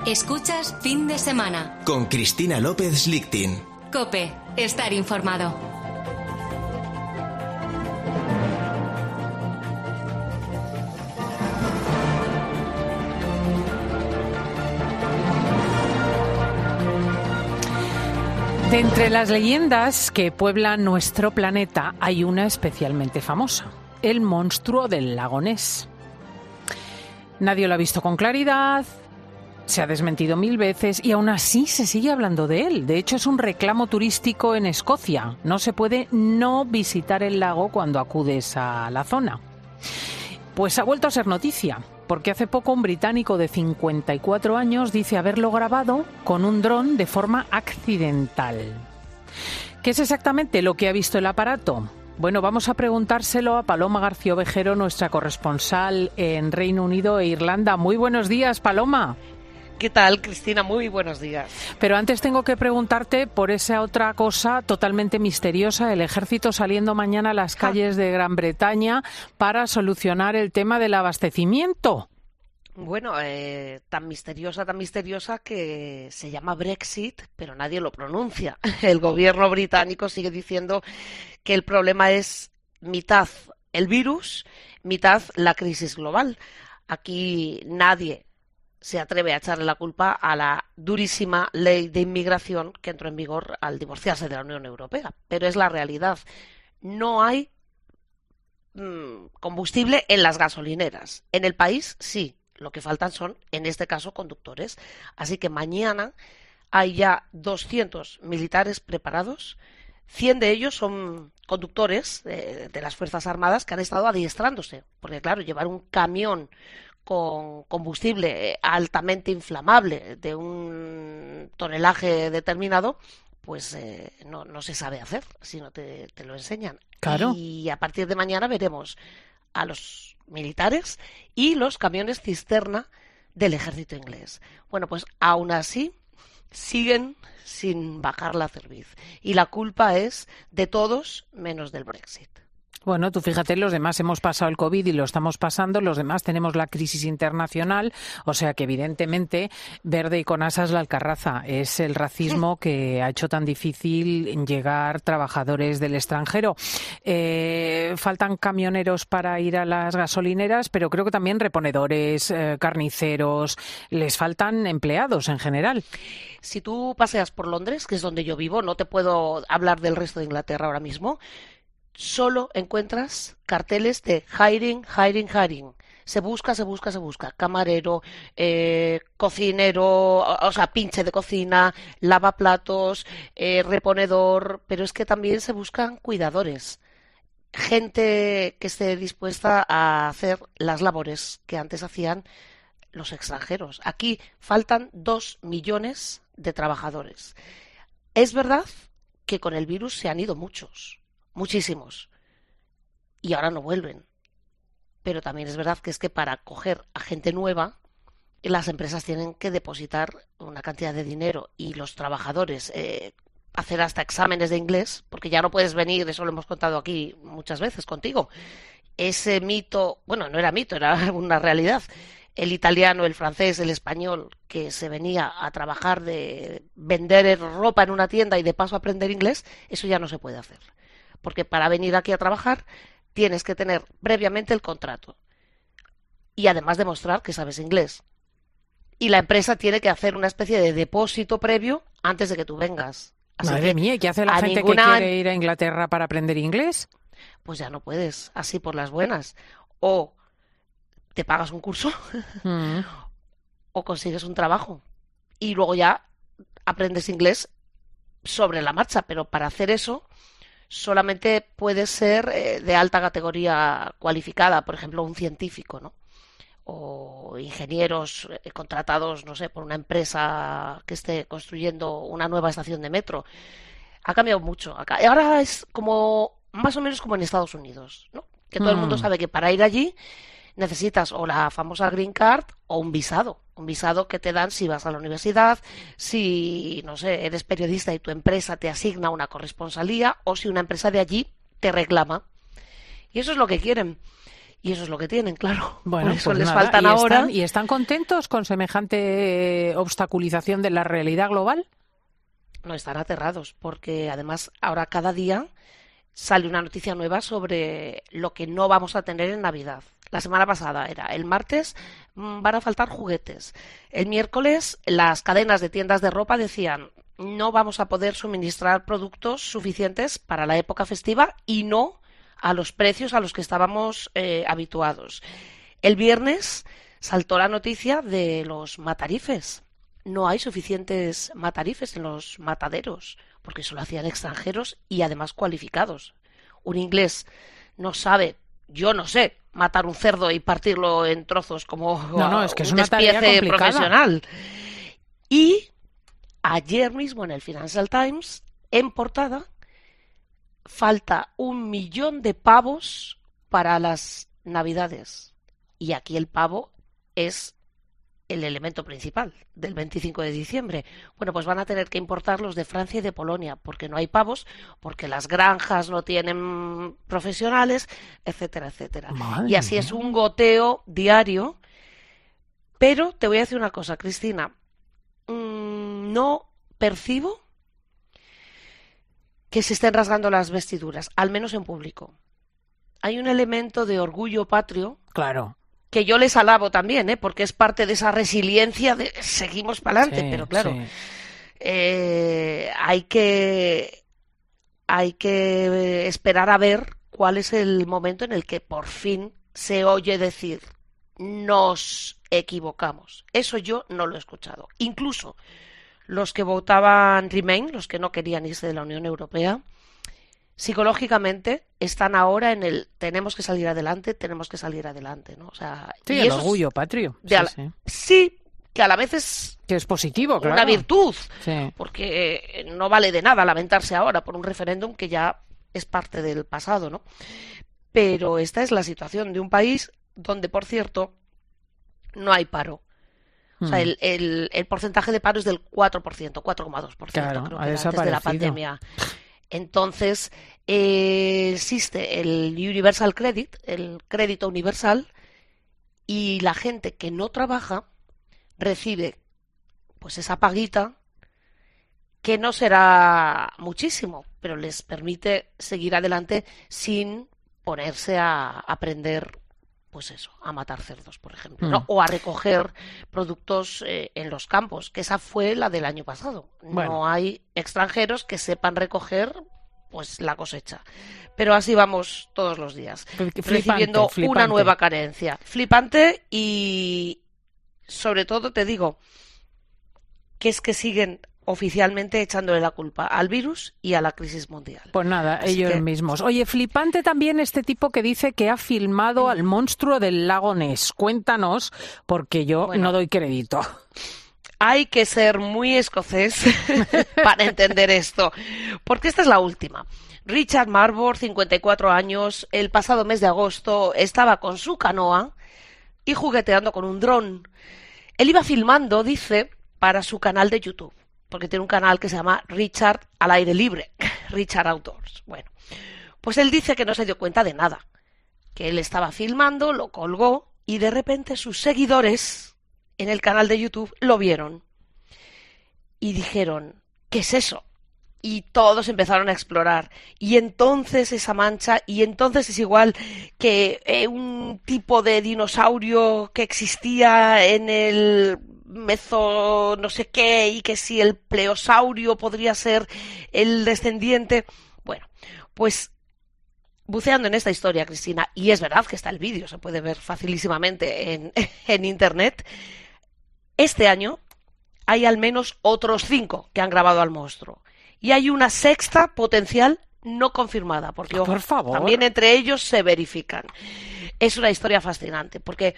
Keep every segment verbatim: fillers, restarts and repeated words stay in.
Escuchas Fin de Semana con Cristina López Lichtin. COPE, estar informado. De entre las leyendas que pueblan nuestro planeta hay una especialmente famosa, el monstruo del lago Ness. Nadie lo ha visto con claridad, se ha desmentido mil veces y aún así se sigue hablando de él. De hecho, es un reclamo turístico en Escocia. No se puede no visitar el lago cuando acudes a la zona. Pues ha vuelto a ser noticia, porque hace poco un británico de cincuenta y cuatro años dice haberlo grabado con un dron de forma accidental. ¿Qué es exactamente lo que ha visto el aparato? Bueno, vamos a preguntárselo a Paloma García Ovejero, nuestra corresponsal en Reino Unido e Irlanda. Muy buenos días, Paloma. ¿Qué tal, Cristina? Muy buenos días. Pero antes tengo que preguntarte por esa otra cosa totalmente misteriosa, el ejército saliendo mañana a las calles de Gran Bretaña para solucionar el tema del abastecimiento. Bueno, eh, tan misteriosa, tan misteriosa que se llama Brexit, pero nadie lo pronuncia. El gobierno británico sigue diciendo que el problema es mitad el virus, mitad la crisis global. Aquí nadie se atreve a echarle la culpa a la durísima ley de inmigración que entró en vigor al divorciarse de la Unión Europea. Pero es la realidad. No hay mmm, combustible en las gasolineras. En el país sí. Lo que faltan son, en este caso, conductores. Así que mañana hay ya doscientos militares preparados. cien de ellos son conductores de, de las Fuerzas Armadas que han estado adiestrándose. Porque, claro, llevar un camión con combustible altamente inflamable de un tonelaje determinado, pues eh, no, no se sabe hacer si no te, te lo enseñan. Claro. Y a partir de mañana veremos a los militares y los camiones cisterna del ejército inglés. Bueno, pues aún así siguen sin bajar la cerviz. Y la culpa es de todos menos del Brexit. Bueno, tú fíjate, los demás hemos pasado el COVID y lo estamos pasando, los demás tenemos la crisis internacional, o sea que evidentemente verde y con asas la alcarraza. Es el racismo que ha hecho tan difícil llegar trabajadores del extranjero. Eh, faltan camioneros para ir a las gasolineras, pero creo que también reponedores, eh, carniceros, les faltan empleados en general. Si tú paseas por Londres, que es donde yo vivo, no te puedo hablar del resto de Inglaterra ahora mismo, solo encuentras carteles de hiring, hiring, hiring. Se busca, se busca, se busca. Camarero, eh, cocinero, o sea, pinche de cocina, lavaplatos, eh, reponedor, pero es que también se buscan cuidadores. Gente que esté dispuesta a hacer las labores que antes hacían los extranjeros. Aquí faltan dos millones de trabajadores. Es verdad que con el virus se han ido muchos. Muchísimos. Y ahora no vuelven. Pero también es verdad que es que para coger a gente nueva, las empresas tienen que depositar una cantidad de dinero y los trabajadores eh, hacer hasta exámenes de inglés, porque ya no puedes venir, eso lo hemos contado aquí muchas veces contigo. Ese mito, bueno, no era mito, era una realidad. El italiano, el francés, el español, que se venía a trabajar de vender ropa en una tienda y de paso aprender inglés, eso ya no se puede hacer. Porque para venir aquí a trabajar tienes que tener previamente el contrato y además demostrar que sabes inglés. Y la empresa tiene que hacer una especie de depósito previo antes de que tú vengas. Así Madre que mía, ¿y qué hace la gente ninguna... que quiere ir a Inglaterra para aprender inglés? Pues ya no puedes, así por las buenas. O te pagas un curso Mm. o consigues un trabajo y luego ya aprendes inglés sobre la marcha. Pero para hacer eso solamente puedes ser eh, de alta categoría cualificada, por ejemplo, un científico, ¿no? O ingenieros eh, contratados, no sé, por una empresa que esté construyendo una nueva estación de metro. Ha cambiado mucho. Acá. Ahora es como más o menos como en Estados Unidos, ¿no? Que todo mm. el mundo sabe que para ir allí necesitas o la famosa Green Card o un visado. Un visado que te dan si vas a la universidad, si, no sé, eres periodista y tu empresa te asigna una corresponsalía o si una empresa de allí te reclama. Y eso es lo que quieren. Y eso es lo que tienen, claro. Bueno, por eso pues les nada, faltan ¿y ahora. Están, ¿Y están contentos con semejante obstaculización de la realidad global? No, están aterrados, porque además ahora cada día sale una noticia nueva sobre lo que no vamos a tener en Navidad. La semana pasada era el martes mmm, van a faltar juguetes. El miércoles las cadenas de tiendas de ropa decían no vamos a poder suministrar productos suficientes para la época festiva y no a los precios a los que estábamos eh, habituados. El viernes saltó la noticia de los matarifes. No hay suficientes matarifes en los mataderos, porque eso lo hacían extranjeros y además cualificados. Un inglés no sabe, yo no sé, matar un cerdo y partirlo en trozos como no, no, es que es un una tarea despiece complicada. Profesional. Y ayer mismo en el Financial Times, en portada, falta un millón de pavos para las Navidades. Y aquí el pavo es el elemento principal del veinticinco de diciembre. Bueno, pues van a tener que importarlos de Francia y de Polonia, porque no hay pavos, porque las granjas no tienen profesionales, etcétera, etcétera. Madre y así mía. es un goteo diario. Pero te voy a decir una cosa, Cristina. Mmm, no percibo que se estén rasgando las vestiduras, al menos en público. Hay un elemento de orgullo patrio. Claro. Que yo les alabo también, ¿eh? Porque es parte de esa resiliencia de seguimos para adelante, Sí, pero claro, sí. eh, hay que hay que esperar a ver cuál es el momento en el que por fin se oye decir nos equivocamos. Eso yo no lo he escuchado. Incluso los que votaban Remain, los que no querían irse de la Unión Europea, psicológicamente están ahora en el tenemos que salir adelante, tenemos que salir adelante, ¿no? O sea, Sí, y el eso orgullo patrio. de Sí, a la- sí. sí, que a la vez es Que es positivo, claro. una virtud, Sí. porque no vale de nada lamentarse ahora por un referéndum que ya es parte del pasado, ¿no? Pero esta es la situación de un país donde, por cierto, no hay paro. O sea, Mm. el, el, el porcentaje de paro es del cuatro por ciento, cuatro coma dos por ciento, Claro, creo ha que era antes de la desaparecido. pandemia. Entonces, eh, existe el Universal Credit, el crédito universal, y la gente que no trabaja recibe pues esa paguita que no será muchísimo, pero les permite seguir adelante sin ponerse a aprender, pues eso, a matar cerdos, por ejemplo, ¿no? Mm. O a recoger productos eh, en los campos, que esa fue la del año pasado. Bueno. No hay extranjeros que sepan recoger pues la cosecha. Pero así vamos todos los días, Flipante, recibiendo una flipante. nueva carencia. Flipante y sobre todo te digo que es que siguen oficialmente echándole la culpa al virus y a la crisis mundial. Pues nada, Así ellos que- mismos. Oye, flipante también este tipo que dice que ha filmado al monstruo del lago Ness. Cuéntanos, porque yo Bueno. no doy crédito. Hay que ser muy escocés para entender esto, porque esta es la última. Richard Marbor, cincuenta y cuatro años, el pasado mes de agosto estaba con su canoa y jugueteando con un dron. Él iba filmando, dice, para su canal de YouTube, porque tiene un canal que se llama Richard al aire libre, Richard Outdoors. Bueno, pues él dice que no se dio cuenta de nada, que él estaba filmando, lo colgó y de repente sus seguidores en el canal de YouTube lo vieron y dijeron, ¿qué es eso? Y todos empezaron a explorar. Y entonces esa mancha, y entonces es igual que eh, un tipo de dinosaurio que existía en el meso no sé qué, y que si el pleosaurio podría ser el descendiente. Bueno, pues buceando en esta historia, Cristina, y es verdad que está el vídeo, se puede ver facilísimamente en, en internet, este año hay al menos otros cinco que han grabado al monstruo. Y hay una sexta potencial no confirmada, porque ojo, Por favor. también entre ellos se verifican. Es una historia fascinante, porque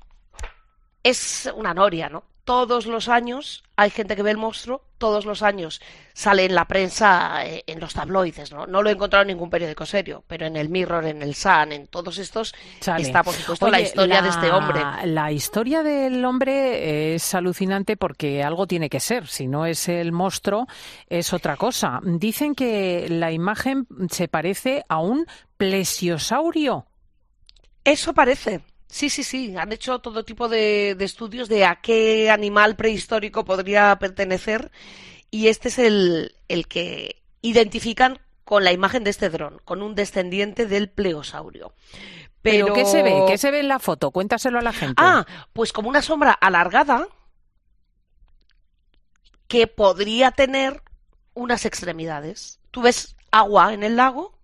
es una noria, ¿no? Todos los años hay gente que ve el monstruo, todos los años sale en la prensa, eh, en los tabloides, ¿no? No lo he encontrado en ningún periódico serio, pero en el Mirror, en el Sun, en todos estos Sale. está, por supuesto, la Oye, historia la- de este hombre. La historia del hombre es alucinante porque algo tiene que ser. Si no es el monstruo, es otra cosa. Dicen que la imagen se parece a un plesiosaurio. Eso parece. Sí, sí, sí. Han hecho todo tipo de, de estudios de a qué animal prehistórico podría pertenecer y este es el, el que identifican con la imagen de este dron, con un descendiente del pleosaurio. ¿Pero, Pero qué se ve? ¿Qué se ve en la foto? Cuéntaselo a la gente. Ah, pues como una sombra alargada que podría tener unas extremidades. Tú ves agua en el lago,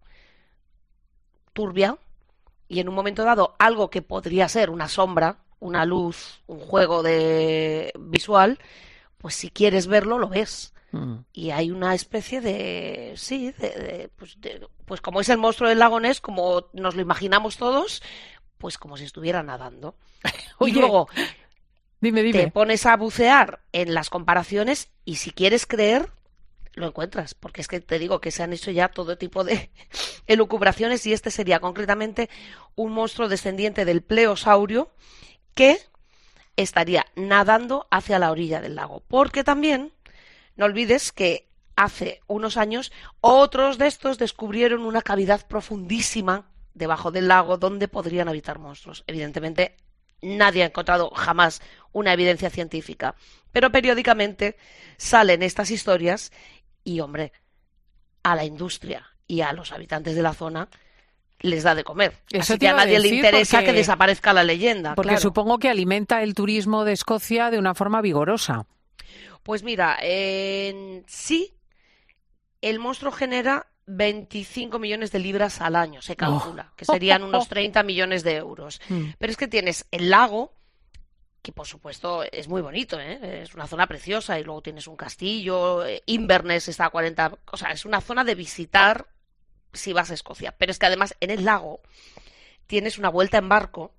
turbia, y en un momento dado algo que podría ser una sombra, una luz, un juego de visual, pues si quieres verlo, lo ves. Mm. Y hay una especie de... sí, de, de, pues, de, pues como es el monstruo del lago Ness, como nos lo imaginamos todos, pues como si estuviera nadando. Oye, y luego dime, dime. te pones a bucear en las comparaciones y si quieres creer, lo encuentras, porque es que te digo que se han hecho ya todo tipo de elucubraciones y este sería concretamente un monstruo descendiente del pleosaurio que estaría nadando hacia la orilla del lago. Porque también, no olvides que hace unos años otros de estos descubrieron una cavidad profundísima debajo del lago donde podrían habitar monstruos. Evidentemente, nadie ha encontrado jamás una evidencia científica, pero periódicamente salen estas historias y, hombre, a la industria y a los habitantes de la zona les da de comer. Eso Así que a nadie le interesa porque, que desaparezca la leyenda. Porque claro. Supongo que alimenta el turismo de Escocia de una forma vigorosa. Pues mira, eh, sí, el monstruo genera veinticinco millones de libras al año, se calcula, oh. que serían unos treinta millones de euros. Mm. Pero es que tienes el lago, que por supuesto es muy bonito, ¿eh? Es una zona preciosa, y luego tienes un castillo, eh, Inverness está a cuarenta, o sea, es una zona de visitar si vas a Escocia. Pero es que además en el lago tienes una vuelta en barco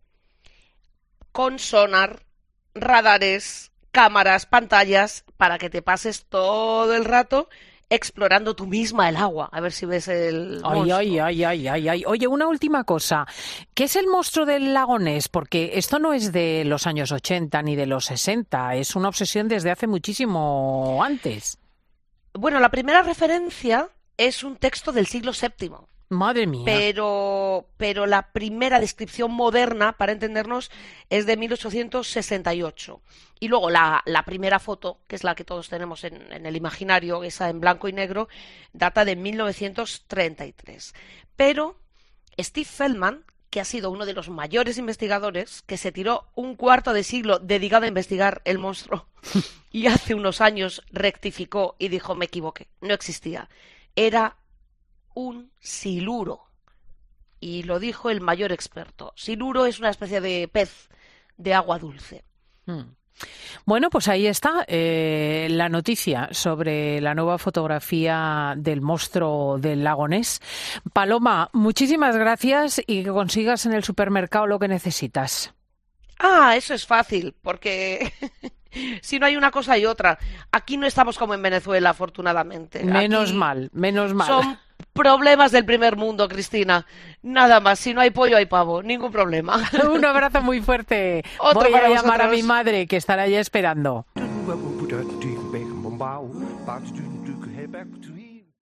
con sonar, radares, cámaras, pantallas, para que te pases todo el rato explorando tú misma el agua, a ver si ves el ay, monstruo. Ay, ay, ay, ay, ay. Oye, una última cosa. ¿Qué es el monstruo del lago Ness? Porque esto no es de los años ochenta ni de los sesenta, es una obsesión desde hace muchísimo antes. Bueno, la primera referencia es un texto del siglo séptimo. Madre mía. Pero, pero la primera descripción moderna, para entendernos, es de mil ochocientos sesenta y ocho. Y luego la, la primera foto, que es la que todos tenemos en, en el imaginario, esa en blanco y negro, data de mil novecientos treinta y tres. Pero Steve Feldman, que ha sido uno de los mayores investigadores, que se tiró un cuarto de siglo dedicado a investigar el monstruo, y hace unos años rectificó y dijo, me equivoqué, no existía. Era un siluro. Y lo dijo el mayor experto. Siluro es una especie de pez de agua dulce. Hmm. Bueno, pues ahí está eh, la noticia sobre la nueva fotografía del monstruo del lago Ness. Paloma, muchísimas gracias y que consigas en el supermercado lo que necesitas. Ah, eso es fácil, porque si no hay una cosa hay otra. Aquí no estamos como en Venezuela, afortunadamente. Menos Aquí mal, menos mal. Son problemas del primer mundo, Cristina. Nada más, si no hay pollo hay pavo, ningún problema. Un abrazo muy fuerte. Otro Voy a para llamar vosotros. a mi madre, que estará ya esperando.